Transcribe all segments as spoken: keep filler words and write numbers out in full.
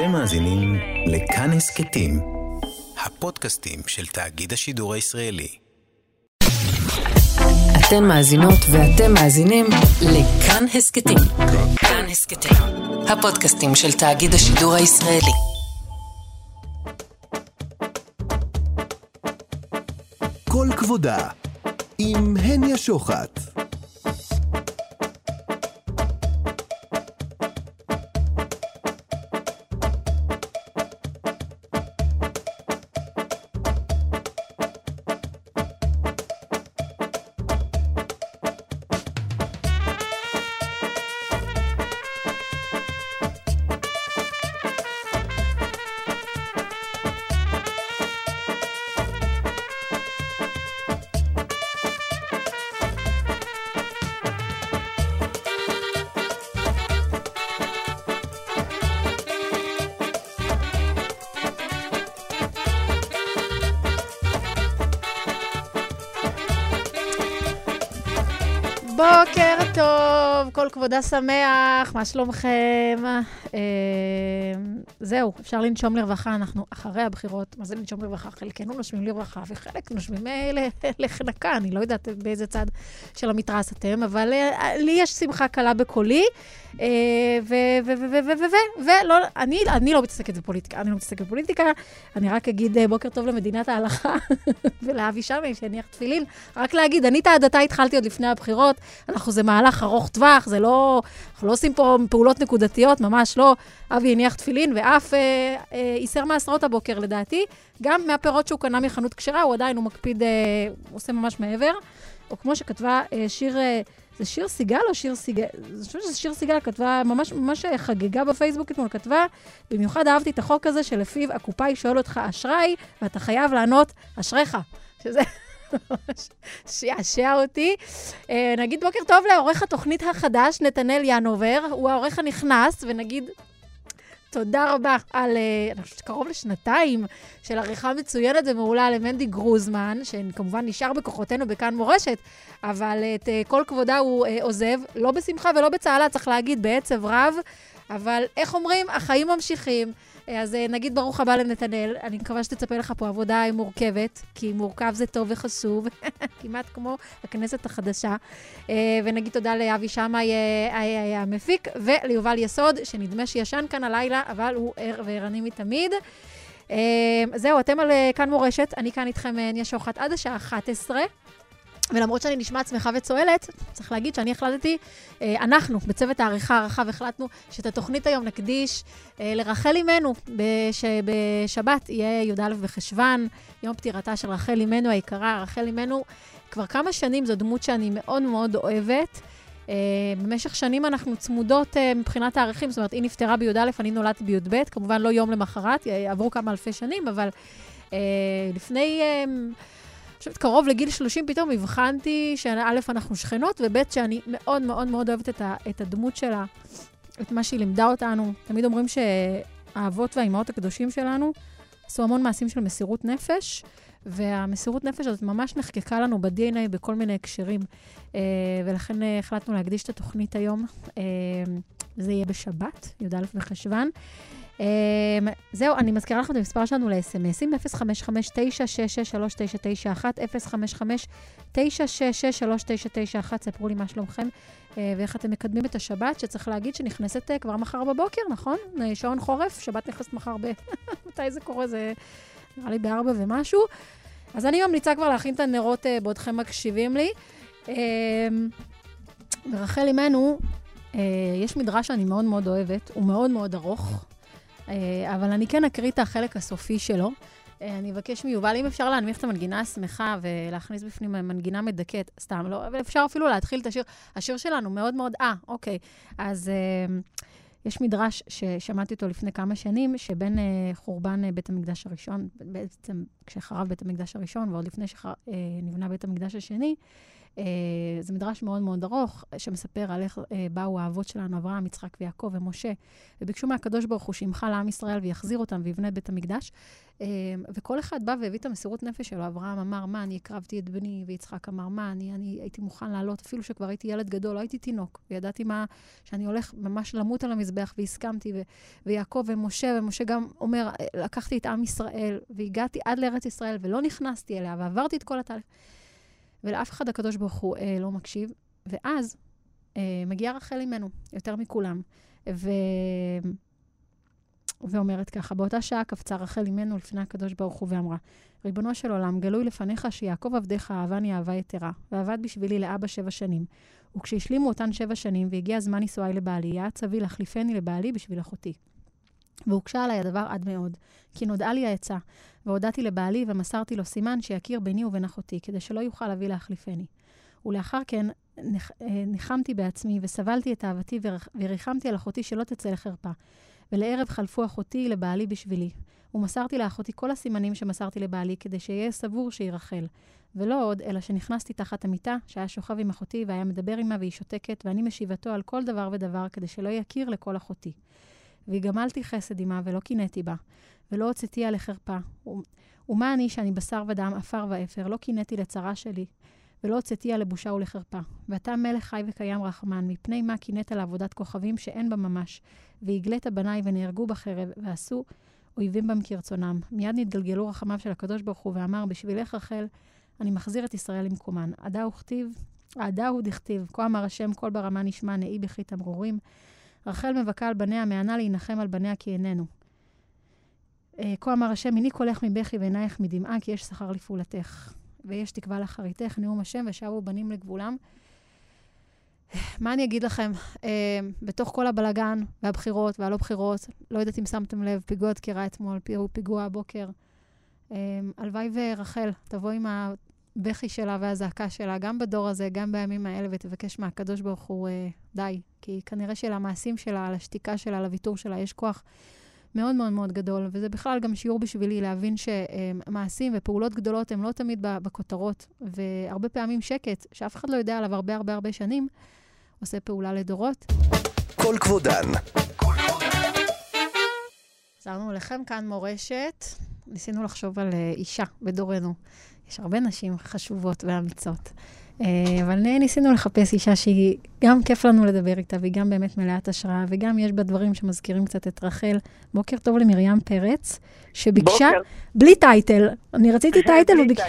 אתם מאזינים לכאן הסכתים, הפודקאסטים של תאגיד השידור הישראלי. אתן מאזינות ואתם מאזינים לכאן הסכתים. כאן הסכתים, הפודקאסטים של תאגיד השידור הישראלי. כל כבודה, עם הניה שוחט. בוקר טוב, כל כבודה שמח, מה שלומכם? זהו, אפשר לנשום לרווחה, אנחנו אחרי הבחירות, מה זה לנשום לרווחה? חלקנו נושמים לרווחה וחלק נושמים לחנקה, אני לא יודעת באיזה צד של המתרס אתם, אבל לי יש שמחה קלה בקולי, ולא, אני לא מתעסקת בפוליטיקה, אני לא מתעסקת בפוליטיקה, אני רק אגיד בוקר טוב למדינת ההלכה, ולאבי שמי שהניח תפילין, רק להגיד, אני את העדתה התחלתי עוד לפני הבחירות, אנחנו זה מהלך ארוך טווח, זה לא, אנחנו לא עושים פה פעולות נקודתיות, ממש לא, אבי הניח תפילין, ואף אה, אה, ייסר מעשרות הבוקר לדעתי, גם מהפירות שהוא קנה מחנות כשרה, הוא עדיין, הוא מקפיד, אה, הוא עושה ממש מעבר, או כמו שכתבה אה, שיר, אה, זה שיר סיגל או שיר סיגל? אני חושבת שזה שיר סיגל, כתבה, ממש, ממש חגגה בפייסבוק אתמול, כתבה, במיוחד אהבתי את החוק הזה, שלפיו הקופאי שואל אותך אשראי, ואתה חייב לענות אשריך, שזה שיעשע אותי. נגיד בוקר טוב לעורך התוכנית החדש, נתנאל ינובר, הוא העורך הנכנס, ונגיד תודה רבה על, אני חושבת קרוב לשנתיים, של עריכה מצוינת ומעולה למנדי גרוזמן, שכמובן נשאר בכוחותינו בכאן מורשת, אבל את כל כבודה הוא עוזב, לא בשמחה ולא בצהלה, צריך להגיד בעצב רב, אבל איך אומרים, החיים ממשיכים. אז נגיד ברוך הבא לנתנאל, אני מקווה שתצפה לך פה עבודה מורכבת, כי מורכב זה טוב וחשוב, כמעט כמו הכנסת החדשה. ונגיד תודה לאבי שמי המפיק, וליובל יסוד, שנדמה שישן כאן הלילה, אבל הוא ער וערני מתמיד. זהו, אתם על כאן מורשת, אני כאן איתכם הניה שוחט עד השעה אחת עשרה, ולמרות שאני נשמעת שמחה וצועלת, צריך להגיד שאני החלטתי, אנחנו בצוות העריכה הרחב החלטנו שאת התוכנית היום נקדיש לרחל אימנו, בשבת יהיה י"א בחשוון, יום פטירתה של רחל אימנו היקרה. רחל אימנו כבר כמה שנים, זו דמות שאני מאוד מאוד אוהבת. במשך שנים אנחנו צמודות מבחינת העריכים, זאת אומרת, היא נפטרה בי"א, אני נולדתי בי"ב, כמובן לא יום למחרת, עברו כמה אלפי שנים, אבל לפני... חושבת, קרוב לגיל שלושים פתאום הבחנתי שא' אנחנו שכנות, וב' שאני מאוד מאוד מאוד אוהבת את, ה, את הדמות שלה, את מה שהיא לימדה אותנו. תמיד אומרים שהאבות והאימהות הקדושים שלנו עשו המון מעשים של מסירות נפש, והמסירות נפש הזאת ממש נחקקה לנו ב-די אן איי בכל מיני הקשרים, ולכן החלטנו להקדיש את התוכנית היום. זה יהיה בשבת, י"א בחשוון. Um, זהו, אני מזכירה לכם את המספר שלנו ל-אס אם אסים, אפס חמש חמש תשע שש שש שלוש תשע תשע אחת, אפס חמש חמש תשע שש שש שלוש תשע תשע אחת, ספרו לי מה שלומכם, uh, ואיך אתם מקדמים את השבת, שצריך להגיד שנכנסת uh, כבר מחר בבוקר, נכון? שעון חורף, שבת נכנסת מחר ב... מתי זה קורה? זה נראה לי בארבע ומשהו. אז אני ממליצה כבר להכין את הנרות uh, בעודכם מקשיבים לי. Uh, ורחל אימנו, uh, יש מדרש שאני מאוד מאוד אוהבת, הוא מאוד מאוד ארוך, אבל אני כן אקריא את החלק הסופי שלו. אני אבקש מיובל, אם אפשר להנמיך את המנגינה השמחה ולהכניס בפנים מנגינה מדכאת, סתם לא, אבל אפשר אפילו להתחיל את השיר. השיר שלנו מאוד מאוד, אה, אוקיי. אז יש מדרש ששמעתי אותו לפני כמה שנים, שבין חורבן בית המקדש הראשון, בעצם כשחרב בית המקדש הראשון, ועוד לפני שנבנה בית המקדש השני, זה מדרש מאוד מאוד ארוך, שמספר על איך באו האבות שלנו, אברהם, יצחק ויעקב ומשה, וביקשו מהקדוש ברוך הוא שימחה לעם ישראל ויחזיר אותם ויבנה את בית המקדש. וכל אחד בא והביא את המסירות נפש שלו. אברהם אמר, מה, אני הקרבתי את בני, ויצחק אמר, מה, אני, אני הייתי מוכן לעלות, אפילו שכבר הייתי ילד גדול, לא הייתי תינוק, וידעתי מה, שאני הולך ממש למות על המזבח, והסכמתי, ו, ויעקב ומשה, ומשה גם אומר, לקחתי את עם ישראל, והגעתי עד לארץ ישראל, ולא נכנסתי אליה, ועברתי את כל התהליך. ולאף אחד הקדוש ברוך הוא אה, לא מקשיב, ואז אה, מגיעה רחל אימנו, יותר מכולם, ו... ואומרת ככה, באותה שעה קפצה רחל אימנו לפני הקדוש ברוך הוא ואמרה, ריבונו של עולם, גלוי לפניך שיעקב עבדך אהבני אהבה יתרה, ועבד בשבילי לאבא שבע שנים. וכשהשלימו אותן שבע שנים והגיע זמן נישואי לבעלי, היה צבי להחליפני לבעלי בשביל אחותי. והוקשה עליי הדבר עד מאוד, כי נודעה לי העצה, והודעתי לבעלי ומסרתי לו סימן שיכיר ביני ובין אחותי, כדי שלא יוכל להביא להחליפני. ולאחר כן נח, ניחמתי בעצמי וסבלתי את אהבתי וריחמתי על אחותי שלא תצא לחרפה. ולערב חלפו אחותי לבעלי בשבילי, ומסרתי לאחותי כל הסימנים שמסרתי לבעלי, כדי שיהיה סבור שהיא רחל. ולא עוד, אלא שנכנסתי תחת המיטה, שהיה שוכב עם אחותי והיה מדבר עמה והיא שותקת, ואני משיבתו על כל דבר ודבר, כדי שלא יכיר לכל אחותי. והגמלתי חסד עמה ולא קינאתי בה, ולא הוצאתיה לחרפה. ו- ומה אני שאני בשר ודם, אפר ואפר, לא קינאתי לצרה שלי, ולא הוצאתיה לבושה ולחרפה. ואתה מלך חי וקיים רחמן, מפני מה קינאת לעבודת כוכבים שאין בה ממש, והגלת בניי ונהרגו בחרב, ועשו אויבים בם כרצונם. מיד נתגלגלו רחמיו של הקדוש ברוך הוא, ואמר, בשבילך רחל, אני מחזיר את ישראל למקומן. עדה הוא כתיב, עדה הוא דכתיב, כה אמר השם, כל ברמה נשמע, נאי בכי תמרורים. רחל מבכה על בניה, מענה להינחם על בניה כי איננו. כה אמר השם, מיני קולך מבכי ועינייך מדמעה, כי יש שכר לפעולתך. ויש תקווה לאחריתך, נאום השם, ושבו בנים לגבולם. מה אני אגיד לכם? אה, בתוך כל הבלגן והבחירות והלא בחירות, לא יודעת אם שמתם לב, פיגוע דקירה אתמול, פיגוע הבוקר. אה, הלוואי ורחל תבוא עם הבכי שלה והזעקה שלה, גם בדור הזה, גם בימים האלה, ותבקש מהקדוש ברוך הוא אה, די. כי כנראה שלמעשים שלה, על השתיקה שלה, על הוויתור שלה, יש כוח מאוד מאוד מאוד גדול, וזה בכלל גם שיעור בשבילי להבין שמעשים ופעולות גדולות הם לא תמיד בכותרות, והרבה פעמים שקט, שאף אחד לא יודע עליו הרבה הרבה הרבה שנים, עושה פעולה לדורות. כל כבודן. עזרנו לכם כאן מורשת, ניסינו לחשוב על אישה בדורנו. יש הרבה נשים חשובות ואמיצות. אבל ניסינו לחפש אישה שהיא גם כיף לנו לדבר איתה, והיא גם באמת מלאת השראה, וגם יש בה דברים שמזכירים קצת את רחל. בוקר טוב למרים פרץ, שביקשה, בוקר. בלי טייטל. אני רציתי טייטל וביקשה.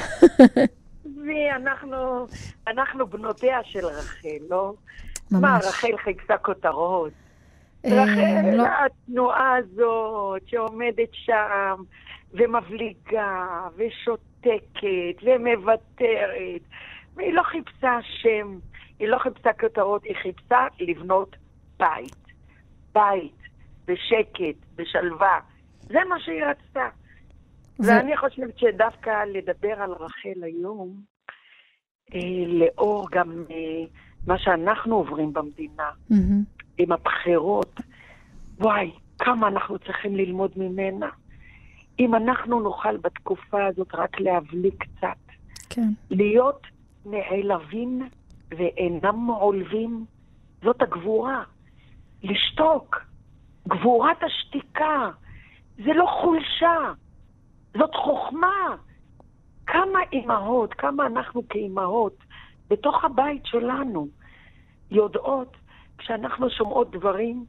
ואנחנו, אנחנו בנותיה של רחל, לא? ממש. מה, רחל חיפשה כותרות? רחל, לא. התנועה הזאת שעומדת שם, ומבליגה, ושותקת, ומוותרת, והיא לא חיפשה שם, היא לא חיפשה כותרות, היא חיפשה לבנות בית. בית, בשקט, בשלווה. זה מה שהיא רצתה. ו... ואני חושבת שדווקא לדבר על רחל היום, אה, לאור גם אה, מה שאנחנו עוברים במדינה, mm-hmm. עם הבחירות, וואי, כמה אנחנו צריכים ללמוד ממנה. אם אנחנו נוכל בתקופה הזאת רק להבליג קצת, כן. להיות נעלבים ואינם מעולבים, זאת הגבורה. לשתוק. גבורת השתיקה. זה לא חולשה. זאת חוכמה. כמה אימהות, כמה אנחנו כאימהות, בתוך הבית שלנו, יודעות, כשאנחנו שומעות דברים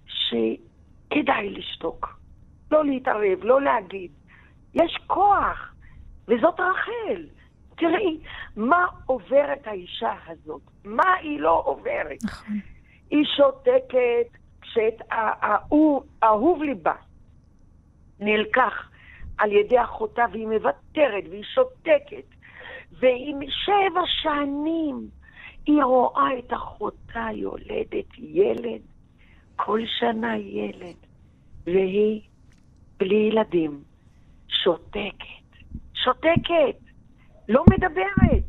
שכדאי לשתוק. לא להתערב, לא להגיד. יש כוח, וזאת רחל. תראי, מה עוברת האישה הזאת? מה היא לא עוברת? נכון. היא שותקת כשאת האהוב ליבה נלקח על ידי אחותה, והיא מוותרת, והיא שותקת. והיא שבע שנים, היא רואה את אחותה יולדת ילד, כל שנה ילד, והיא בלי ילדים, שותקת, שותקת. לא מדברת.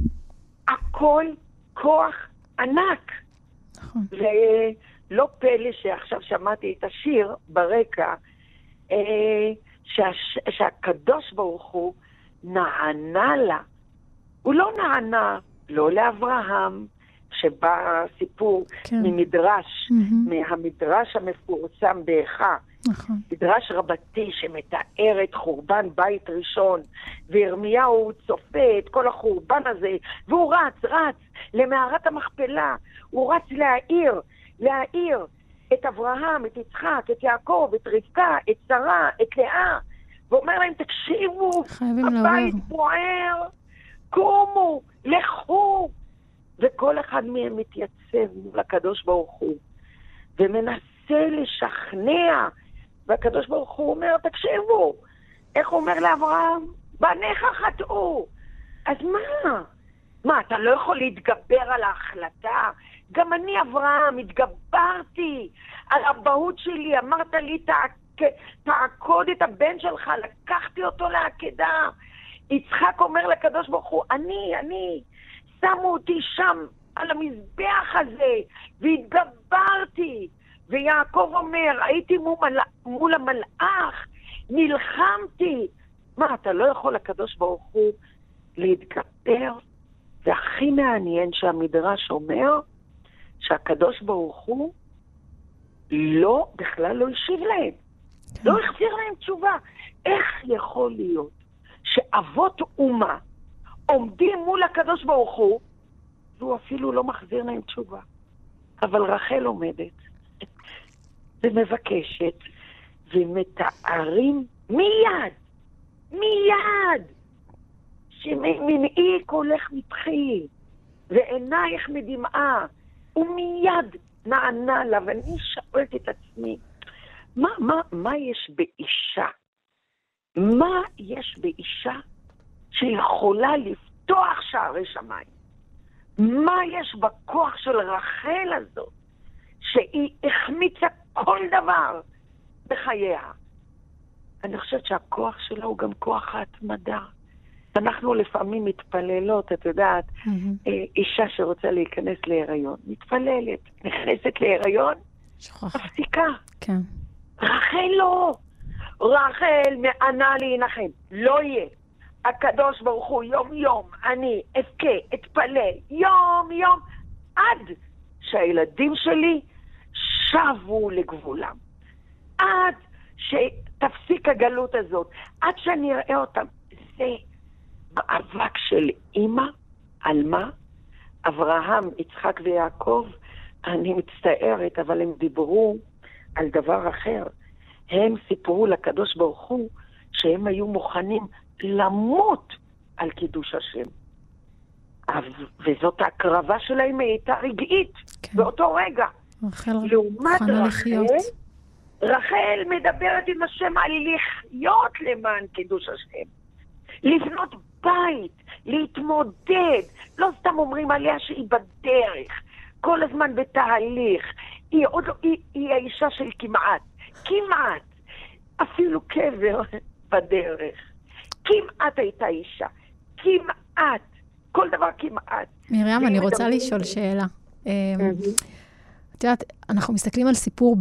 הכל כוח ענק. נכון. ולא פלא שעכשיו שמעתי את השיר ברקע, אה, שהש, שהקדוש ברוך הוא נענה לה. הוא לא נענה לא לאברהם, שבא סיפור כן. ממדרש, mm-hmm. מהמדרש המפורסם באיכה, נכון. מדרש רבתי שמתאר את חורבן בית ראשון, וירמיהו צופה את כל החורבן הזה, והוא רץ, רץ למערת המכפלה, הוא רץ להעיר, להעיר את אברהם, את יצחק, את יעקב, את רבקה, את שרה, את לאה, ואומר להם, תקשיבו, הבית בוער, קומו, לכו, וכל אחד מהם מתייצב מול הקדוש ברוך הוא, ומנסה לשכנע, והקדוש ברוך הוא אומר, תקשיבו, איך הוא אומר לאברהם? בניך חטאו. אז מה? מה, אתה לא יכול להתגבר על ההחלטה? גם אני, אברהם, התגברתי על הבאות שלי, אמרת לי, תעק... תעקוד את הבן שלך, לקחתי אותו לעקדה. יצחק אומר לקדוש ברוך הוא, אני, אני, שמו אותי שם על המזבח הזה, והתגברתי. ויעקב אומר, הייתי מול, מול המלאך, נלחמתי. מה, אתה לא יכול לקדוש ברוך הוא להתגבר? והכי מעניין שהמדרש אומר, שהקדוש ברוך הוא לא, בכלל לא השיב להם. לא החזיר להם תשובה. איך יכול להיות שאבות אומה עומדים מול הקדוש ברוך הוא, והוא אפילו לא מחזיר להם תשובה? אבל רחל עומדת ומבקשת, ומתארים מיד, מיד, שמנעי קולך מבכי, ועינייך מדמעה, ומיד נענה לה, ואני שואלת את עצמי, מה, מה, מה יש באישה? מה יש באישה שיכולה לפתוח שערי שמיים? מה יש בכוח של רחל הזאת, שהיא החמיצה כל דבר בחייה? אני חושבת שהכוח שלה הוא גם כוח ההתמדה. אנחנו לפעמים מתפללות, את יודעת, mm-hmm. אישה שרוצה להיכנס להיריון, מתפללת, נכנסת להיריון, מפסיקה. כן. רחל לא. רחל מענה להנחם. לא יהיה. הקדוש ברוך הוא יום יום, אני אבכה, אתפלל, יום יום, עד שהילדים שלי שבו לגבולם. עד שתפסיק הגלות הזאת. עד שאני אראה אותם. זה מאבק של אמא, על מה? אברהם, יצחק ויעקב, אני מצטערת, אבל הם דיברו על דבר אחר. הם סיפרו לקדוש ברוך הוא שהם היו מוכנים למות על קידוש השם. וזאת ההקרבה שלהם הייתה רגעית, כן. באותו רגע. רחל לעומת רחל, רחל, רחל מדברת עם השם על לחיות למען קידוש השם. לבנות בית, להתמודד. לא סתם אומרים עליה שהיא בדרך, כל הזמן בתהליך. היא, עוד, היא, היא האישה של כמעט, כמעט, אפילו קבר בדרך. כמעט הייתה אישה, כמעט, כל דבר כמעט. מרים, אני רוצה לשאול שאלה. את יודעת, אנחנו מסתכלים על סיפור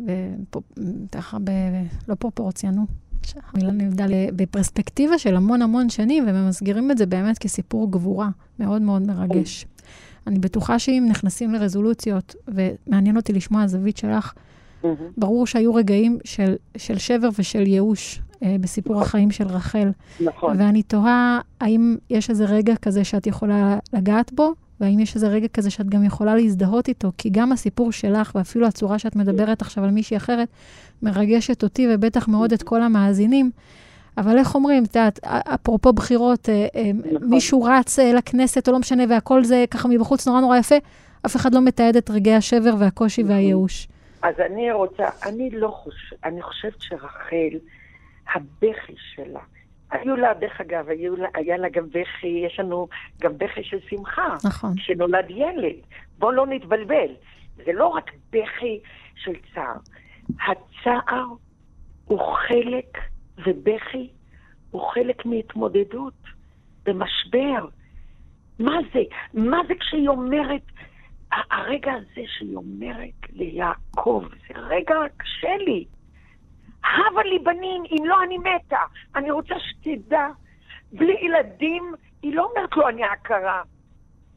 לא פרופורציה, נו. המילה נבדל בפרספקטיבה של המון המון שנים, וממסגרים את זה באמת כסיפור גבורה, מאוד מאוד מרגש. אני בטוחה שאם נכנסים לרזולוציות, ומעניין אותי לשמוע הזווית שלך, ברור שהיו רגעים של, של שבר ושל ייאוש אה, בסיפור החיים של רחל. נכון. ואני תוהה, האם יש איזה רגע כזה שאת יכולה לגעת בו, והאם יש איזה רגע כזה שאת גם יכולה להזדהות איתו, כי גם הסיפור שלך, ואפילו הצורה שאת מדברת עכשיו על מישהי אחרת, מרגשת אותי ובטח מאוד את כל המאזינים. אבל איך אומרים, את יודעת, אפרופו בחירות, אה, אה, נכון. מישהו רץ אה, לכנסת או לא משנה, והכל זה ככה מבחוץ נורא נורא יפה, אף אחד לא מתעד את רגעי השבר והקושי נכון. והייאוש. אז אני רוצה, אני לא חושב, אני חושבת שרחל, הבכי שלה, היו לה, דרך אגב, היו לה, היה לה גם בכי, יש לנו גם בכי של שמחה, נכון. שנולד ילד. בוא לא נתבלבל. זה לא רק בכי של צער. הצער הוא חלק, ובכי הוא חלק מהתמודדות, במשבר. מה זה? מה זה כשהיא אומרת, הרגע הזה שהיא אומרת ליעקב, זה רגע קשה לי. הבה לי בנים, אם לא אני מתה. אני רוצה שתדע, בלי ילדים, היא לא אומרת לו אני הכרה.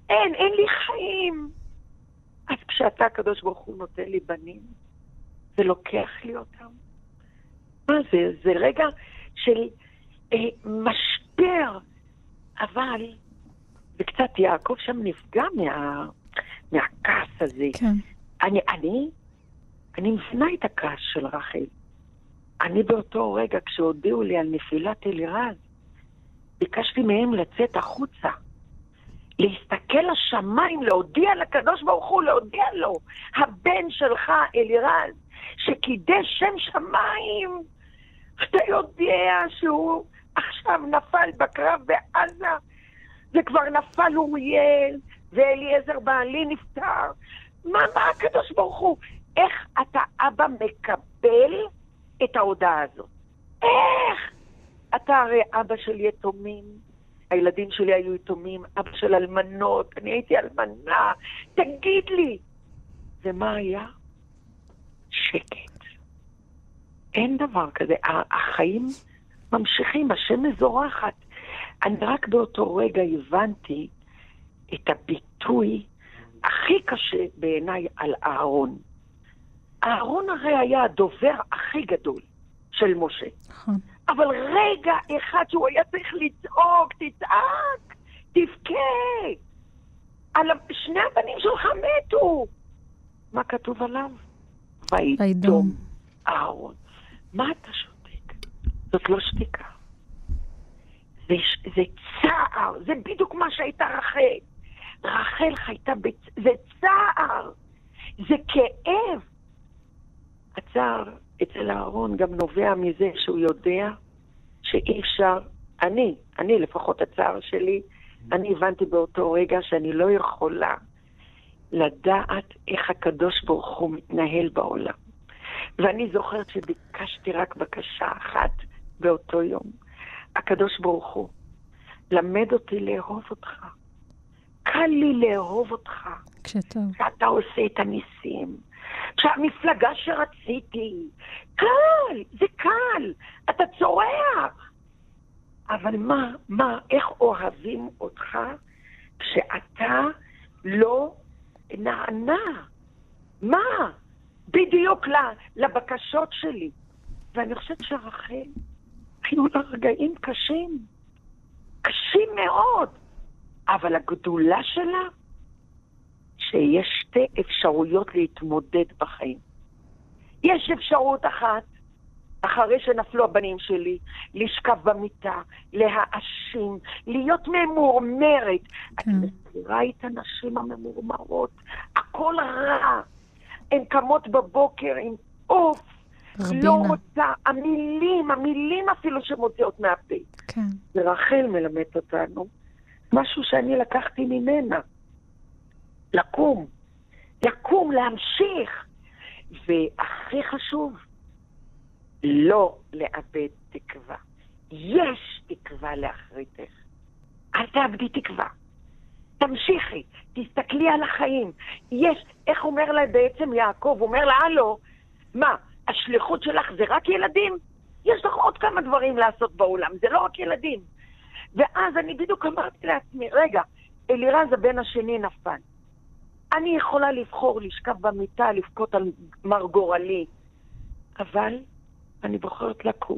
אין, אין לי חיים. אז כשאתה הקדוש ברוך הוא נותן לי בנים, זה לוקח לי אותם. מה זה? זה רגע של אה, משבר, אבל, וקצת יעקב שם נפגע מה, מהכעס הזה. כן. אני, אני, אני מבינה את הכעס של רחל. אני באותו רגע, כשהודיעו לי על נפילת אלירז, ביקשתי מהם לצאת החוצה. להסתכל לשמיים, להודיע לקדוש ברוך הוא, להודיע לו, הבן שלך אלירז, שקידש שם שמיים, אתה יודע שהוא עכשיו נפל בקרב בעזה, וכבר נפל אוריאל, ואליעזר בעלי נפטר. מה, מה הקדוש ברוך הוא? איך אתה אבא מקבל את ההודעה הזאת? איך? אתה הרי אבא של יתומים, הילדים שלי היו יתומים, אבא של אלמנות, אני הייתי אלמנה, תגיד לי. ומה היה? שקט. אין דבר כזה. החיים ממשיכים, השם מזורחת. אני רק באותו רגע הבנתי את הביטוי הכי קשה בעיניי על אהרון. אהרון הרי היה הדובר הכי גדול של משה. נכון. אבל רגע אחד שהוא היה צריך לצעוק, תצעק, תבכה. על שני הבנים שלך מתו. מה כתוב עליו? וידום אהרון. מה אתה שותק? זאת לא שתיקה. זה, זה צער, זה בדיוק מה שהייתה רחל. רחל חייתה, בצ... זה צער, זה כאב. הצער אצל אהרון גם נובע מזה שהוא יודע שאי אפשר, אני, אני לפחות הצער שלי, אני הבנתי באותו רגע שאני לא יכולה לדעת איך הקדוש ברוך הוא מתנהל בעולם. ואני זוכרת שביקשתי רק בקשה אחת באותו יום. הקדוש ברוך הוא, למד אותי לאהוב אותך. קל לי לאהוב אותך. כשטוב. שאתה עושה את הניסים. שהמפלגה שרציתי. קל, זה קל. אתה צורח. אבל מה, מה, איך אוהבים אותך כשאתה לא נענה? מה? בדיוק לבקשות שלי. ואני חושבת שרחל, היו לה רגעים קשים. קשים מאוד. אבל הגדולה שלה, שיש שתי אפשרויות להתמודד בחיים. יש אפשרות אחת, אחרי שנפלו הבנים שלי, לשכב במיטה, להאשים, להיות ממורמרת. את מכירה את הנשים הממורמרות, הכל רע. הן קמות בבוקר עם אוף, לא רוצה, המילים, המילים אפילו שמוציאות מהפה. כן. ורחל מלמד אותנו, משהו שאני לקחתי ממנה. לקום. לקום, להמשיך. והכי חשוב, לא לאבד תקווה. יש תקווה לאחריתך. אל תאבדי תקווה. תמשיכי, תסתכלי על החיים. יש, איך אומר לה בעצם יעקב? הוא אומר לה, הלו, מה, השליחות שלך זה רק ילדים? יש לך עוד כמה דברים לעשות בעולם, זה לא רק ילדים. ואז אני בדיוק אמרתי לעצמי, רגע, אלירז הבן השני נפל. אני יכולה לבחור לשכב במיטה, לבכות על מר גורלי. אבל אני בוחרת לקום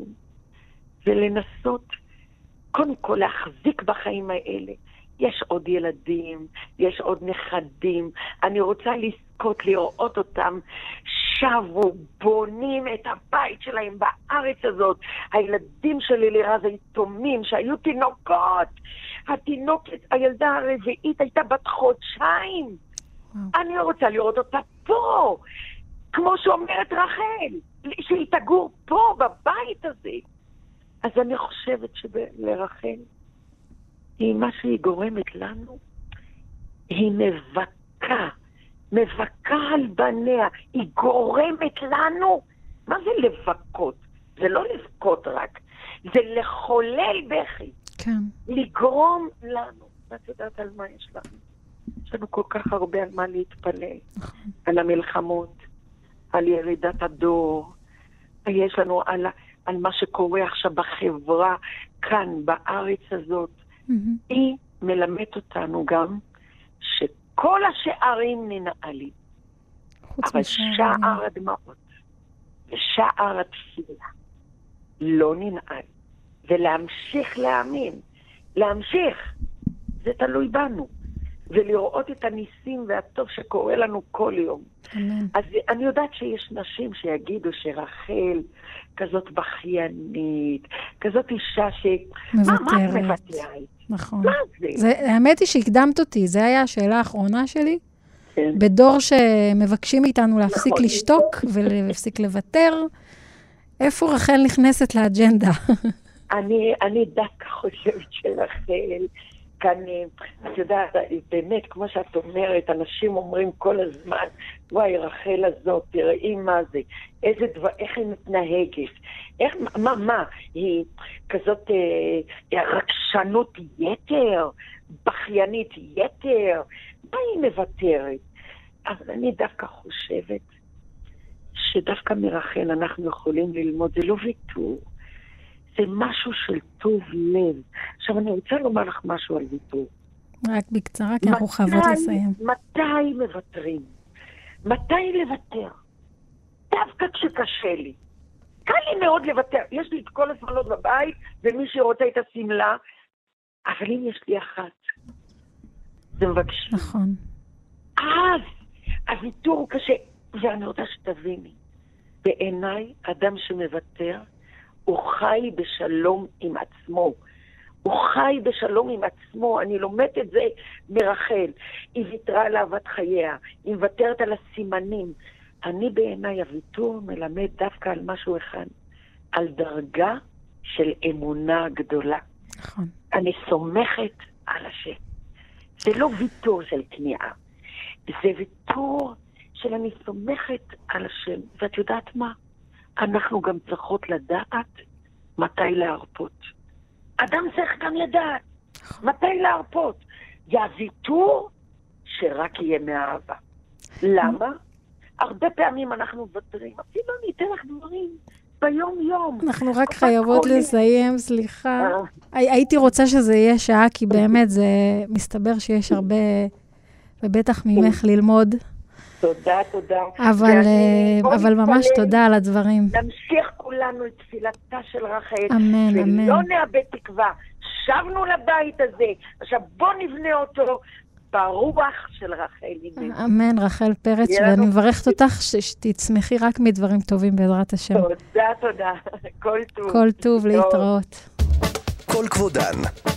ולנסות קודם כל להחזיק בחיים האלה. יש עוד ילדים, יש עוד נכדים. אני רוצה לזכות לראות אותם שבו, בונים את הבית שלהם בארץ הזאת. הילדים של אלירז היתומים שהיו תינוקות. התינוקת, הילדה הרביעית הייתה בת חודשיים. אני רוצה לראות אותה פה, כמו שאומרת רחל, שהיא תגור פה, בבית הזה. אז אני חושבת שלרחל, היא מה שהיא גורמת לנו, היא מבקה, מבקה על בניה, היא גורמת לנו, מה זה לבקות? זה לא לבכות רק, זה לחולל בכי, כן. לגרום לנו, את יודעת על מה יש לנו? יש לנו כל כך הרבה על מה להתפלא, על המלחמות, על ירידת הדור, יש לנו על, על מה שקורה עכשיו בחברה, כאן, בארץ הזאת. Mm-hmm. היא מלמדת אותנו גם כל השערים ננעלים. אבל שער הדמעות ושער התפילה לא ננעל. ולהמשיך להאמין. להמשיך. זה תלוי בנו. ולראות את הניסים והטוב שקורה לנו כל יום. אמן. אז אני יודעת שיש נשים שיגידו שרחל כזאת בכיינית, כזאת אישה ש... מבטרת. מה, מה מבטרת? נכון. מה זה? זה? האמת היא שהקדמת אותי, זה היה השאלה האחרונה שלי. כן. בדור שמבקשים מאיתנו להפסיק נכון. לשתוק ולהפסיק לוותר, איפה רחל נכנסת לאג'נדה? אני, אני דווקא חושבת שרחל, כאן, את יודעת, באמת, כמו שאת אומרת, אנשים אומרים כל הזמן, וואי, רחל הזאת, תראי מה זה, איזה דבר, איך היא מתנהגת, איך, מה, מה, היא כזאת אה, רגשנות יתר, בכיינית יתר, מה היא מוותרת? אבל אני דווקא חושבת שדווקא מרחל אנחנו יכולים ללמוד, זה לא ויתור. זה משהו של טוב לב. עכשיו, אני רוצה לומר לך משהו על ויתור. רק בקצרה, כי אנחנו חייבות לסיים. מתי מוותרים? מתי לוותר? דווקא כשקשה לי. קל לי מאוד לוותר. יש לי את כל השמלות בבית, ומי שרוצה את הסמלה, אבל אם יש לי אחת, זה מבקשים. נכון. אז, הוויתור הוא קשה. ואני רוצה שתביני, בעיניי, אדם שמוותר, הוא חי בשלום עם עצמו. הוא חי בשלום עם עצמו. אני לומדת את זה מרחל. היא ויתרה על אהבת חייה. היא מוותרת על הסימנים. אני בעיניי הוויתור מלמד דווקא על משהו אחד. על דרגה של אמונה גדולה. נכון. אני סומכת על השם. זה לא ויתור של כניעה. זה ויתור של אני סומכת על השם. ואת יודעת מה? אנחנו גם צריכות לדעת מתי להרפות. אדם צריך גם לדעת מתי להרפות. והוויתור שרק יהיה מאהבה. למה? הרבה פעמים אנחנו מוותרים. אפילו אני אתן לך דברים ביום יום. אנחנו רק חייבות לסיים, סליחה. הייתי רוצה שזה יהיה שעה, כי באמת זה מסתבר שיש הרבה, ובטח ממך ללמוד. תודה, תודה. אבל, אבל ממש תודה על הדברים. נמשיך כולנו את תפילתה של רחל. אמן, אמן. ולא נאבד תקווה. שבנו לבית הזה. עכשיו בוא נבנה אותו ברוח של רחל. אמן, רחל פרץ, ואני מברכת אותך שתצמחי רק מדברים טובים בעזרת השם. תודה, תודה. כל טוב. כל טוב, להתראות. כל כבודן.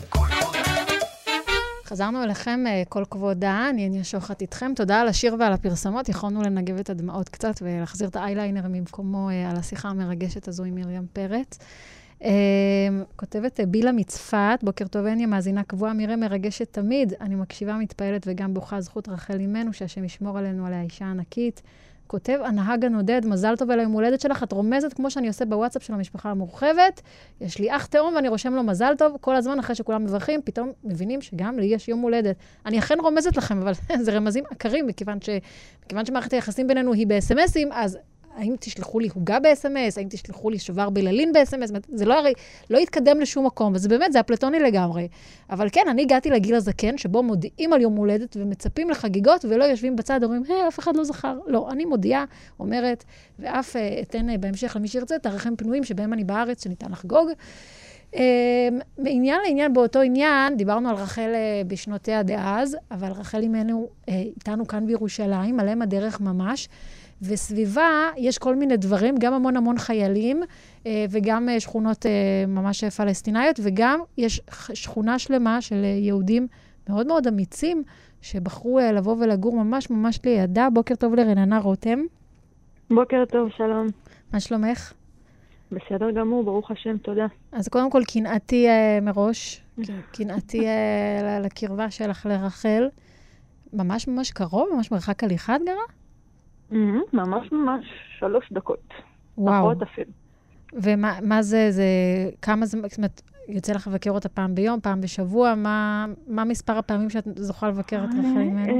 חזרנו אליכם, כל כבודה, אני הניה שוחט איתכם. תודה על השיר ועל הפרסמות. יכולנו לנגב את הדמעות קצת ולהחזיר את האייליינר ממקומו על השיחה המרגשת הזו עם מרים פרץ. כותבת בילה מצפת, בוקר טוב הניה, מאזינה קבועה, מרים מרגשת תמיד. אני מקשיבה, מתפעלת וגם בוכה זכות רחל אימנו, שהשם ישמור עלינו, על האישה הענקית. כותב הנהג הנודד, מזל טוב על היום הולדת שלך, את רומזת כמו שאני עושה בוואטסאפ של המשפחה המורחבת. יש לי אח תאום ואני רושם לו מזל טוב, כל הזמן אחרי שכולם מברכים, פתאום מבינים שגם לי יש יום הולדת. אני אכן רומזת לכם, אבל זה רמזים עקרים, מכיוון ש... מכיוון שמערכת היחסים בינינו היא ב-אס אם אסים, אז האם תשלחו לי הוגה ב-אס אם אס, האם תשלחו לי שובר בללין ב-אס אם אס, זה לא הרי, לא יתקדם לשום מקום, וזה באמת, זה אפלטוני לגמרי. אבל כן, אני הגעתי לגיל הזקן, שבו מודיעים על יום הולדת ומצפים לחגיגות, ולא יושבים בצד, אומרים, היי, אף אחד לא זכר. לא, אני מודיעה, אומרת, ואף אתן בהמשך למי שירצה, תאריכים פנויים שבהם אני בארץ, שניתן לחגוג. מעניין לעניין, באותו עניין, דיברנו על רחל בשנותיה דאז, אבל רחל אימנו איתנו כאן בירושלים, עליהם הדרך ממש, וסביבה יש כל מיני דברים, גם המון המון חיילים, וגם שכונות ממש פלסטינאיות, וגם יש שכונה שלמה של יהודים מאוד מאוד אמיצים, שבחרו לבוא ולגור ממש ממש לידה. בוקר טוב לרננה רותם. בוקר טוב, שלום. מה שלומך? בסדר גמור, ברוך השם, תודה. אז קודם כל, קנאתי מראש, קנאתי לקרבה שלך לרחל, ממש ממש קרוב, ממש מרחק הליכה את גרה? ממש ממש, שלוש דקות. וואו. פחות אפילו. ומה זה, זה, כמה זה, זאת אומרת, יוצא לך לבקר אותה פעם ביום, פעם בשבוע, מה, מה מספר הפעמים שאת זוכה לבקר את רחל אימנו?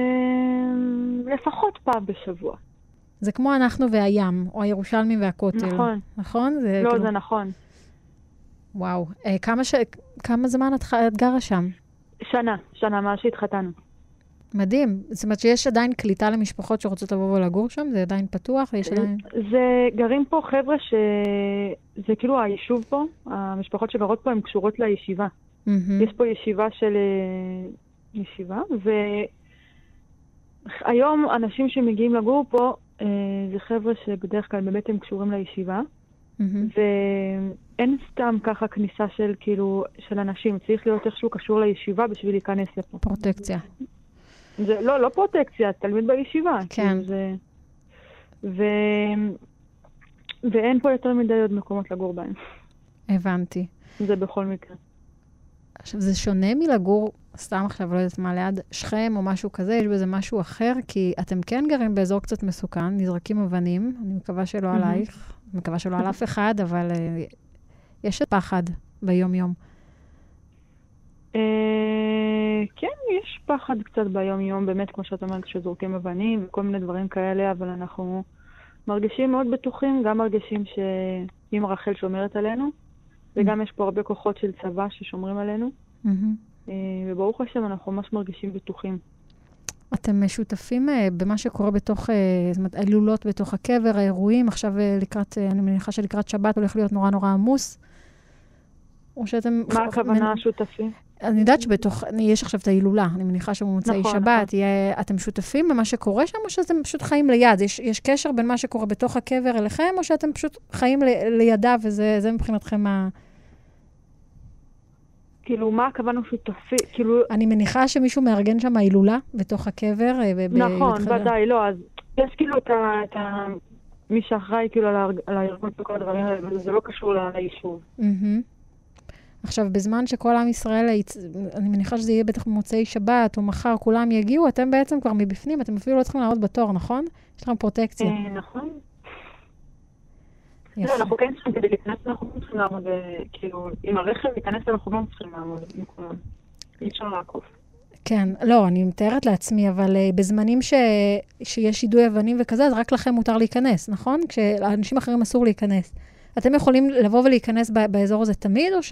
לפחות פעם בשבוע. זה כמו אנחנו והים, או הירושלמים והכותל. נכון. נכון? זה לא, כאילו... זה נכון. וואו. אה, כמה, ש... כמה זמן את, את גרה שם? שנה, שנה, מאז שהתחתנו. מדהים. זאת אומרת שיש עדיין קליטה למשפחות שרוצות לבוא ולגור שם? זה עדיין פתוח? יש עדיין... זה, גרים פה חבר'ה שזה כאילו היישוב פה, המשפחות שגרות פה הן קשורות לישיבה. Mm-hmm. יש פה ישיבה של ישיבה, והיום אנשים שמגיעים לגור פה, זה חבר'ה שבדרך כלל באמת הם קשורים לישיבה, mm-hmm. ואין סתם ככה כניסה של כאילו, של אנשים, צריך להיות איכשהו קשור לישיבה בשביל להיכנס לפה. פרוטקציה. זה לא, לא פרוטקציה, תלמיד בישיבה. כן. זה, ו, ואין פה יותר מדי עוד מקומות לגור בהם. הבנתי. זה בכל מקרה. עכשיו, זה שונה מלגור, סתם עכשיו, לא יודעת מה, ליד שכם או משהו כזה, יש בזה משהו אחר, כי אתם כן גרים באזור קצת מסוכן, נזרקים אבנים, אני מקווה שלא עלייך, אני מקווה שלא על אף אחד, אבל uh, יש פחד ביום-יום. Uh, כן, יש פחד קצת ביום-יום, באמת, כמו שאת אומרת, שזורקים אבנים וכל מיני דברים כאלה, אבל אנחנו מרגישים מאוד בטוחים, גם מרגישים שאמא רחל שומרת עלינו, וגם יש פה הרבה כוחות של צבא ששומרים עלינו. וברוך השם, אנחנו ממש מרגישים בטוחים. אתם משותפים במה שקורה בתוך, זאת אומרת, הילולות בתוך הקבר, האירועים, עכשיו לקראת, אני מניחה שלקראת שבת הולך להיות נורא נורא עמוס. או שאתם... מה הכוונה השותפים? אני יודעת שבתוך, יש עכשיו את ההילולה, אני מניחה שבמוצאי שבת, אתם שותפים במה שקורה שם, או שאתם פשוט חיים ליד? יש קשר בין מה שקורה בתוך הקבר אליכם, או שאתם פשוט חיים לידה, וזה מבחינתכם מה... כאילו, מה הכוונה שותפי? כאילו... אני מניחה שמישהו מארגן שם ההילולה בתוך הקבר. נכון, ודאי, לא, אז יש כאילו את ה... מי שאחראי כאילו על הארגון וכל הדברים האלה, וזה לא קשור ליישוב. עכשיו, בזמן שכל עם ישראל, אני מניחה שזה יהיה בטח במוצאי שבת, או מחר, כולם יגיעו, אתם בעצם כבר מבפנים, אתם אפילו לא צריכים לעמוד בתור, נכון? יש לכם פרוטקציה. נכון. לא, אנחנו כן צריכים, כדי להיכנס, אנחנו לא צריכים לעמוד, כאילו, אם הרכב ייכנס, אנחנו לא צריכים לעמוד, אי אפשר לעקוף. כן, לא, אני מתארת לעצמי, אבל בזמנים שיש יידוי אבנים וכזה, אז רק לכם מותר להיכנס, נכון? כשאנשים אחרים אסור להיכנס. אתם יכולים לבוא ולהיכנס באזור הזה תמיד, או ש...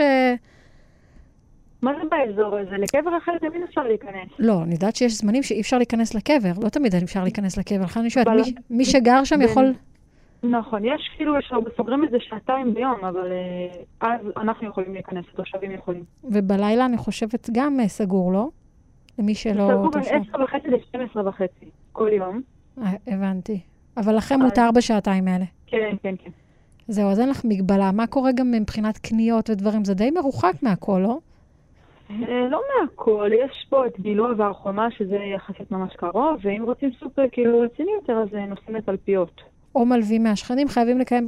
מה זה באזור הזה? לקבר אחר תמיד אפשר להיכנס. לא, אני יודעת שיש זמנים שאי אפשר להיכנס לקבר. לא תמיד אפשר להיכנס לקבר. לכן אני שואלת, מי שגר שם יכול... נכון, יש כאילו, סוגרים את זה שעתיים ביום, אבל אז אנחנו יכולים להיכנס, התושבים יכולים. ובלילה אני חושבת גם סגור, לא? למי שלא... סגור בין עשר וחצי ל-שתים עשרה וחצי, כל יום. הבנתי. אבל לכם מותר בשעתיים האלה. כן, כן, כן. זהו, אז אין לך מגבלה. מה קורה גם מבחינת קניות ודברים? זה די מרוחק מהכל, לא? לא מהכל. יש פה את גילוע והרחומה, שזה יחסית ממש קרוב, ואם רוצים סופר כאילו רציני יותר, אז נוסעים לתלפיות. או מלווים מהשכנים, חייבים לקיים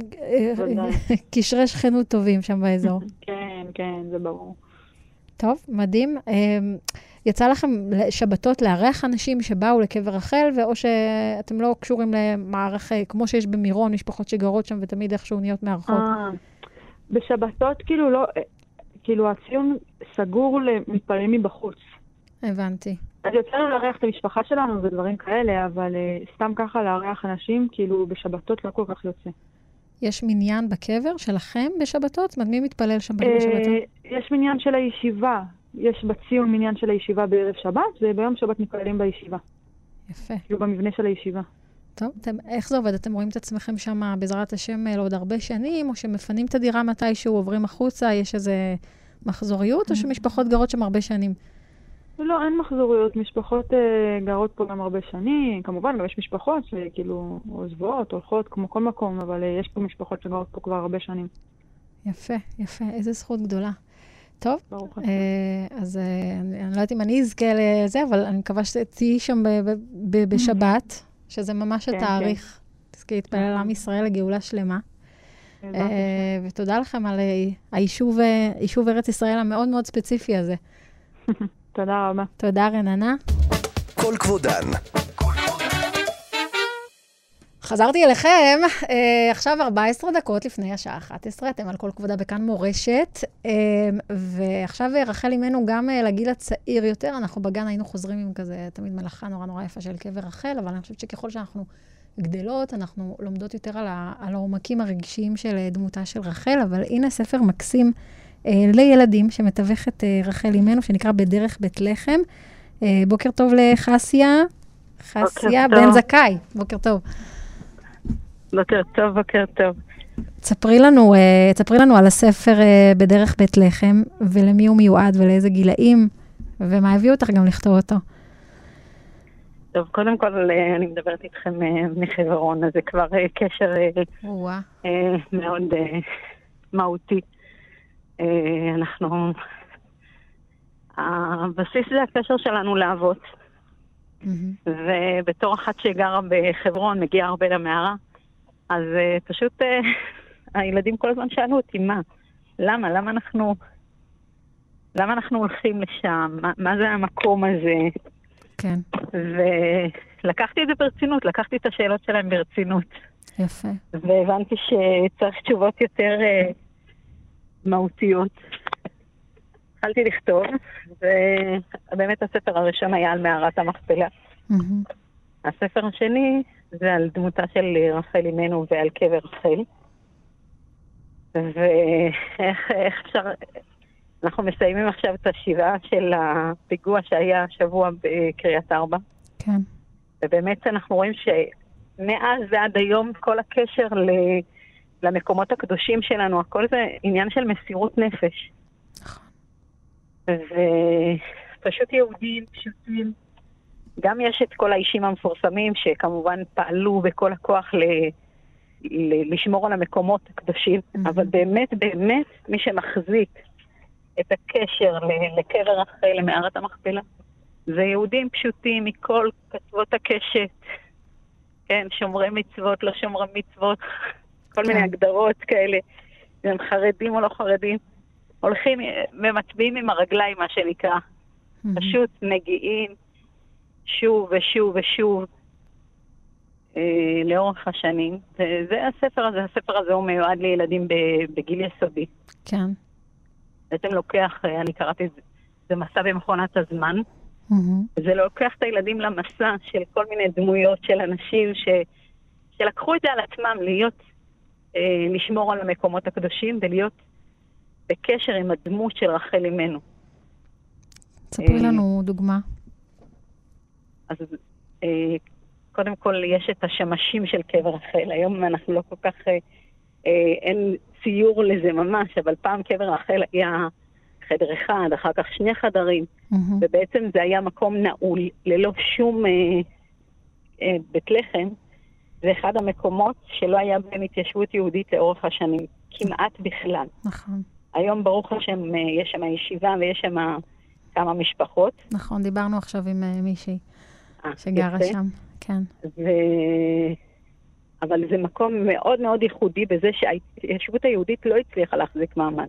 קשרי שכנות טובים שם באזור. כן, כן, זה ברור. טוב, מדהים. יצא לכם שבתות לארח אנשים שבאו לקבר רחל, ואו שאתם לא קשורים למערך, כמו שיש במירון, משפחות שגרות שם, ותמיד איכשהו נהיות מארחות. בשבתות, כאילו לא, כאילו הציון סגור למתפללים מבחוץ. הבנתי. אז יוצאנו לארח את המשפחה שלנו ודברים כאלה, אבל סתם ככה לארח אנשים, כאילו בשבתות לא כל כך יוצא. יש מניין בקבר שלכם בשבתות? זאת אומרת, מי מתפלל שם בשבתות? יש מניין של הישיבה. יש בציון מניין של הישיבה בערב שבת, וביום שבת מתפללים בישיבה. יפה. כאילו במבנה של הישיבה. טוב, אתם, איך זה עובד? אתם רואים את עצמכם שם בעזרת השם לעוד הרבה שנים, או שמפנים את הדירה מתישהו, עוברים החוצה, יש איזה מחזוריות, או שמשפחות גרות שם הרבה שנים? לא, אין מחזוריות. משפחות uh, גרות פה גם הרבה שנים. כמובן, גם יש משפחות שכאילו עוזבות, הולכות כמו כל מקום, אבל uh, יש פה משפחות שגרות פה כבר הרבה שנים. יפה, יפה. איזה זכות גדולה. טוב, אז אני לא יודעת אם אני אזכה לזה, אבל אני מקווה שתהיי שם בשבת, שזה ממש התאריך. תזכי להתפלל על עם ישראל לגאולה שלמה. ותודה לכם על היישוב ארץ ישראל המאוד מאוד ספציפי הזה. תודה רבה. תודה רננה. כל כבודן. חזרתי אליכם, אה, עכשיו ארבע עשרה דקות לפני השעה אחת עשרה, אתם על כל כבודה בכאן מורשת, אה, ועכשיו רחל אימנו גם אה, לגיל הצעיר יותר, אנחנו בגן היינו חוזרים עם כזה תמיד מלאכה נורא נורא יפה של קבר רחל, אבל אני חושבת שככל שאנחנו גדלות, אנחנו לומדות יותר על, ה, על העומקים הרגשיים של דמותה של רחל, אבל הנה ספר מקסים אה, לילדים שמתווכת אה, רחל אימנו, שנקרא בדרך בית לחם, בוקר טוב לחסיה, חסיה בן זכאי, בוקר טוב. בוקר טוב, בוקר טוב. תספרי לנו, תספרי לנו על הספר בדרך בית לחם, ולמי הוא מיועד ולאיזה גילאים, ומה הביא אותך גם לכתוב אותו. טוב, קודם כל אני מדברת איתכם מחברון, אז זה כבר קשר מאוד מהותי. אנחנו, הבסיס זה הקשר שלנו לאבות, ובתור אחת שגרה בחברון, מגיעה הרבה למערה, אז פשוט הילדים כל הזמן שאלו אותי, מה? למה? למה אנחנו, למה אנחנו הולכים לשם? מה, מה זה המקום הזה? כן. ולקחתי את זה ברצינות, לקחתי את השאלות שלהם ברצינות. יפה. והבנתי שצריך תשובות יותר uh, מהותיות. התחלתי לכתוב, ובאמת הספר הראשון היה על מערת המכפלה. Mm-hmm. הספר השני זה על דמותה של רחל אימנו ועל קבר רחל. ואיך איך אפשר... אנחנו מסיימים עכשיו את השבעה של הפיגוע שהיה שבוע בקריית ארבע. כן. ובאמת אנחנו רואים שמאז ועד היום כל הקשר למקומות הקדושים שלנו, הכל זה עניין של מסירות נפש. נכון. ופשוט יהודים פשוטים. גם יש את כל האישים המפורסמים שכמובן פעלו בכל הכוח ל... לשמור על המקומות הקדושים, mm-hmm. אבל באמת, באמת, מי שמחזיק את הקשר לקבר רחל, למערת המכפלה, זה יהודים פשוטים מכל קצוות הקשת, כן, שומרי מצוות, לא שומרי מצוות, כל כן. מיני הגדרות כאלה, הם חרדים או לא חרדים, הולכים ומצביעים עם הרגליים, מה שנקרא, mm-hmm. פשוט מגיעים שוב ושוב ושוב, לאורך השנים. זה הספר הזה, הספר הזה הוא מיועד לילדים בגיל יסודי. כן. בעצם לוקח, אני קראתי, זה מסע במכונת הזמן, mm-hmm. זה לוקח את הילדים למסע של כל מיני דמויות של אנשים ש, שלקחו את זה על עצמם, להיות, אה, לשמור על המקומות הקדושים ולהיות בקשר עם הדמות של רחל אימנו. תספרי לנו דוגמה. אז אה, קודם כל יש את השמשים של קבר רחל. היום אנחנו לא כל כך, אה, אה, אין ציור לזה ממש, אבל פעם קבר רחל היה חדר אחד, אחר כך שני חדרים, mm-hmm. ובעצם זה היה מקום נעול, ללא שום אה, אה, בית לחם. זה אחד המקומות שלא היה בהם התיישבות יהודית לאורך השנים, כמעט בכלל. נכון. היום ברוך השם יש שם ישיבה ויש שם כמה משפחות. נכון, דיברנו עכשיו עם uh, מישהי שגרה שם. כן. ו... אבל זה מקום מאוד מאוד ייחודי בזה שההתיישבות היהודית לא הצליחה להחזיק מעמד.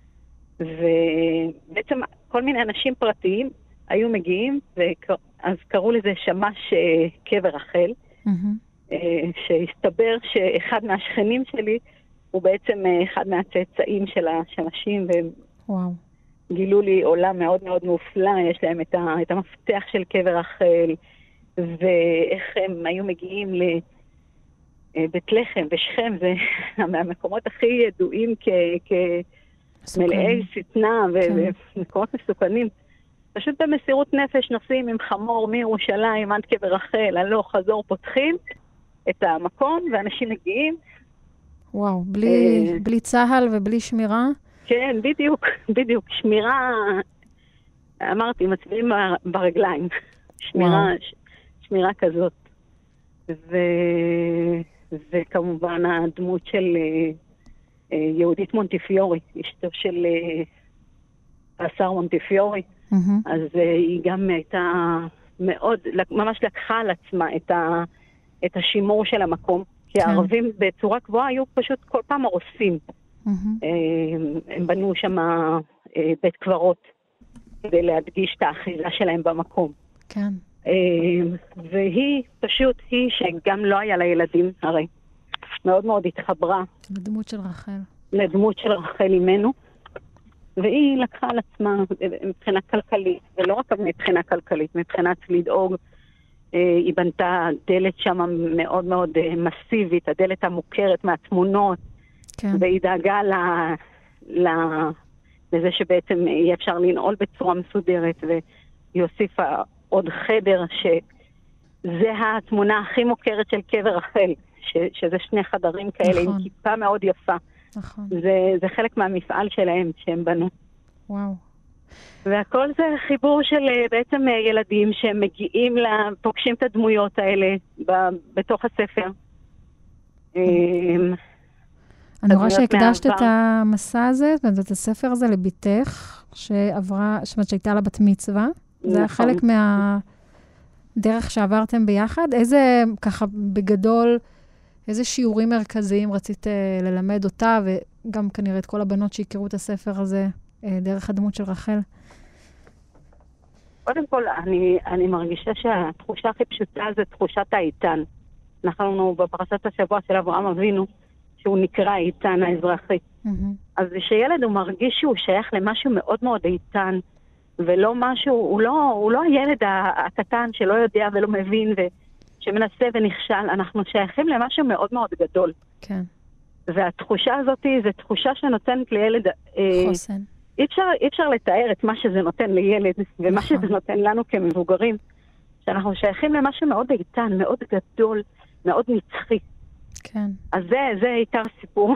ובעצם כל מיני אנשים פרטיים היו מגיעים, אז קראו לזה שמש קבר רחל, mm-hmm. שהסתבר שאחד מהשכנים שלי הוא בעצם אחד מהצאצאים של השמשים, והם וואו. גילו לי עולם מאוד מאוד מופלא, יש להם את, ה, את המפתח של קבר רחל, ואיך הם היו מגיעים לבית לחם ושכם, זה מהמקומות הכי ידועים כמלאי סטנה ומקומות מסוכנים. פשוט במסירות נפש נוסעים עם חמור מירושלים עד קבר רחל, הלוך חזור פותחים את המקום ואנשים מגיעים. וואו, בלי, בלי צהל ובלי שמירה? כן, בדיוק, בדיוק. שמירה, אמרתי, מצביעים ברגליים. שמירה, ש, שמירה כזאת. ו, וכמובן הדמות של יהודית מונטיפיורי, אשתו של השר מונטיפיורי. Mm-hmm. אז היא גם הייתה מאוד, ממש לקחה על עצמה את, ה, את השימור של המקום. כי הערבים בצורה קבועה היו פשוט כל פעם הרוסים. הם בנו שם בית קברות כדי להדגיש את האחיזה שלהם במקום. כן. והיא פשוט, היא שגם לא היה לה ילדים, הרי מאוד מאוד התחברה. לדמות של רחל. לדמות של רחל אימנו. והיא לקחה על עצמה מבחינה כלכלית, ולא רק מבחינה כלכלית, מבחינת לדאוג, היא בנתה דלת שם מאוד מאוד מסיבית, הדלת המוכרת מהתמונות, כן. והיא דאגה ל, ל, לזה שבעצם יהיה אפשר לנעול בצורה מסודרת, היא הוסיפה עוד חדר שזה התמונה הכי מוכרת של קבר רחל, ש, שזה שני חדרים כאלה נכון. עם כיפה מאוד יפה. נכון. זה, זה חלק מהמפעל שלהם שהם בנו. וואו. והכל זה חיבור של בעצם ילדים שהם מגיעים, פוגשים את הדמויות האלה ב- בתוך הספר. אני רואה שהקדשת את המסע הזה, את הספר הזה לביתך, שעברה, זאת אומרת שהייתה לה בת מצווה. זה היה חלק מהדרך שעברתם ביחד. איזה, ככה בגדול, איזה שיעורים מרכזיים רצית ללמד אותה, וגם כנראה את כל הבנות שהכירו את הספר הזה, דרך הדמות של רחל? קודם כל, אני, אני מרגישה שהתחושה הכי פשוטה זה תחושת האיתן. אנחנו בפרשת השבוע של אברהם אבינו, שהוא נקרא איתן האזרחי. Mm-hmm. אז שילד הוא מרגיש שהוא שייך למשהו מאוד מאוד איתן, ולא משהו, הוא לא, הוא לא הילד הקטן שלא יודע ולא מבין ושמנסה ונכשל. אנחנו שייכים למשהו מאוד מאוד גדול. כן. והתחושה הזאת זו תחושה שנותנת לילד... חוסן. אי אפשר, אי אפשר לתאר את מה שזה נותן לילד, ומה נכון. שזה נותן לנו כמבוגרים, שאנחנו שייכים למשהו מאוד איתן, מאוד גדול, מאוד נצחי. כן. אז זה, זה עיקר סיפור.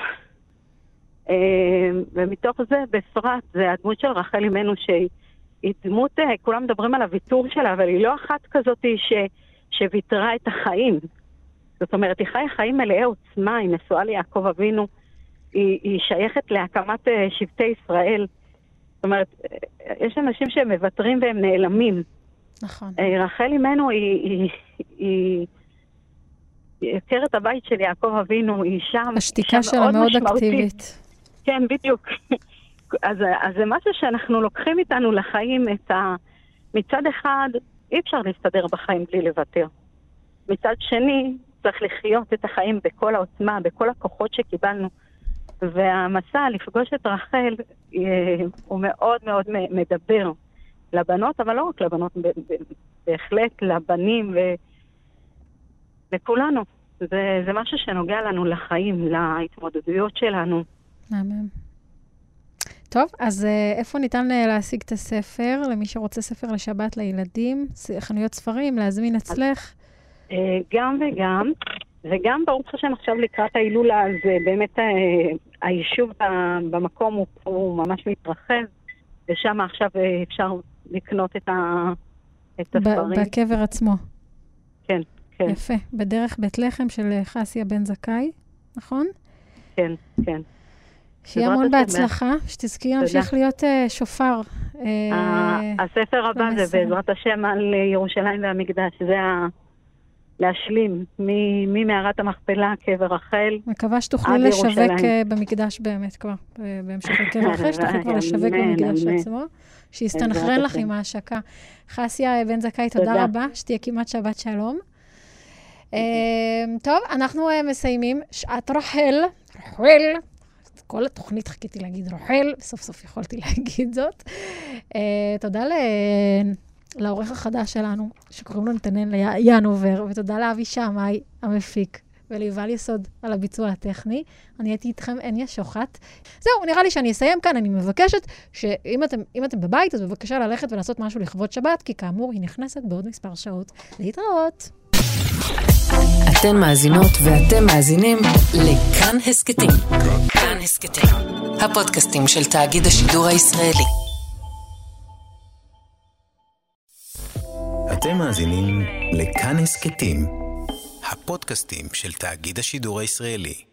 ומתוך זה, בפרט, זה הדמות של רחל אימנו, שהיא דמות, כולם מדברים על הוויתור שלה, אבל היא לא אחת כזאת ש, שוויתרה את החיים. זאת אומרת, היא חיה חיים מלאי עוצמה, היא נשואה ליעקב אבינו, היא, היא שייכת להקמת שבטי ישראל. זאת אומרת, יש אנשים שהם מבטרים והם נעלמים. נכון. רחל אימנו היא, היא, היא, היא הכרת הבית של יעקב אבינו, היא שם, השתיקה שלה מאוד אקטיבית. כן, בדיוק. אז, אז זה משהו שאנחנו לוקחים איתנו לחיים את ה... מצד אחד, אי אפשר להסתדר בחיים בלי לוותר. מצד שני, צריך לחיות את החיים בכל העוצמה, בכל הכוחות שקיבלנו. והמסע לפגוש את רחל הוא מאוד מאוד מדבר לבנות, אבל לא רק לבנות, בהחלט לבנים ולכולנו. זה, זה משהו שנוגע לנו לחיים, להתמודדויות שלנו. מאמן. טוב, אז איפה ניתן להשיג את הספר, למי שרוצה ספר לשבת לילדים, חנויות ספרים, להזמין אצלך? גם וגם. וגם ברוך השם עכשיו לקראת ההילולה, אז באמת היישוב במקום הוא, הוא ממש מתרחב, ושם עכשיו אפשר לקנות את, ה, את הספרים. בקבר עצמו. כן, כן. יפה. בדרך בית לחם של חסיה בן זכאי, נכון? כן, כן. שיהיה המון בהצלחה, שתזכי להמשיך להיות שופר. הספר הבא זה בעזרת השם על ירושלים והמקדש, זה ה... להשלים ממערת המכפלה, קבר רחל. מקווה שתוכלי לשווק במקדש באמת כבר, בהמשך לקבר רחל, שתוכלי כבר לשווק במקדש עצמו, שיסתנחרן לך עם ההשקה. חסיה בן זכאי, תודה רבה, שתהיה כמעט שבת שלום. טוב, אנחנו מסיימים. שעת רחל, רחל, כל התוכנית חיכיתי להגיד רחל, סוף סוף יכולתי להגיד זאת. תודה ל... לעורך החדש שלנו, שקוראים לו נתנאל ינובר, ותודה לאבי שמאי, המפיק, וליובל יסוד על הביצוע הטכני. אני הייתי איתכם, עניה שוחט. זהו, נראה לי שאני אסיים כאן. אני מבקשת שאם אתם, אם אתם בבית, אז בבקשה ללכת ולעשות משהו לכבוד שבת, כי כאמור, היא נכנסת בעוד מספר שעות. להתראות. אתן מאזינות ואתם מאזינים לכאן הסקטים. כאן הסקטים. הפודקאסטים של תאגיד השידור הישראלי. אתם מאזינים לכאן הסקטים, הפודקאסטים של תאגיד השידור הישראלי.